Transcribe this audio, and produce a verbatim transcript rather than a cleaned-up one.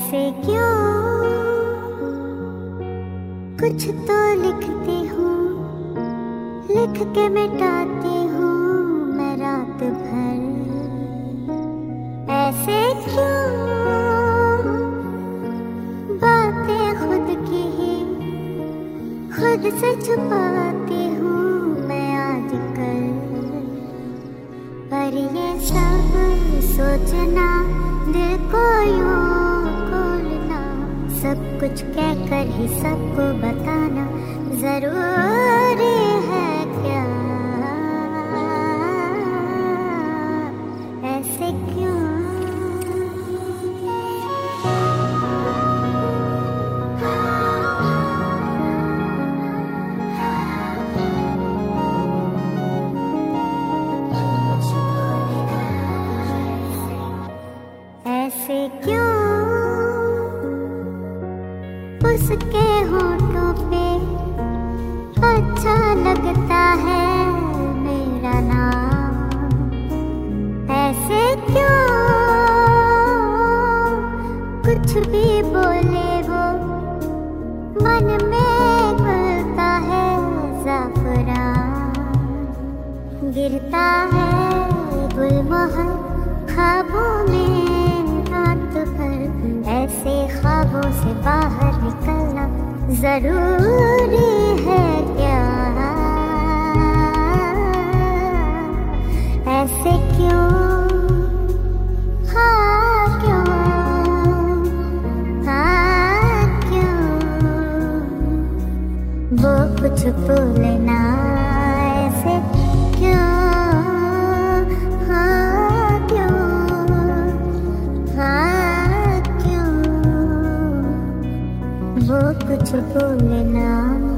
ऐसे क्यों? कुछ तो लिखती हूँ, लिख के मिटाती हूँ मैं रात भर। ऐसे क्यों? बातें खुद की ही खुद से छुपाती हूँ मैं आजकल। पर ये सब सोचना, दिल को यूं खोलना, सब कुछ कहकर ही सबको बताना जरूरी है क्या? ऐसे क्यों? ऐसे क्यों? उसके होठों पे अच्छा लगता है मेरा नाम। ऐसे क्यों? कुछ भी बोले वो मन में घुलता है ज़ाफ़रान। गिरता है गुलमोहर ख्वाबों में रात भर। ऐसे ख्वाबों से बाहर निकलना जरूरी है क्या? ऐसे क्यों? हाँ क्यों? हाँ क्यों? वो कुछ बोलना ऐसे क्यों? हाँ क्यों? हाँ क्यों? वो कुछ बोलना।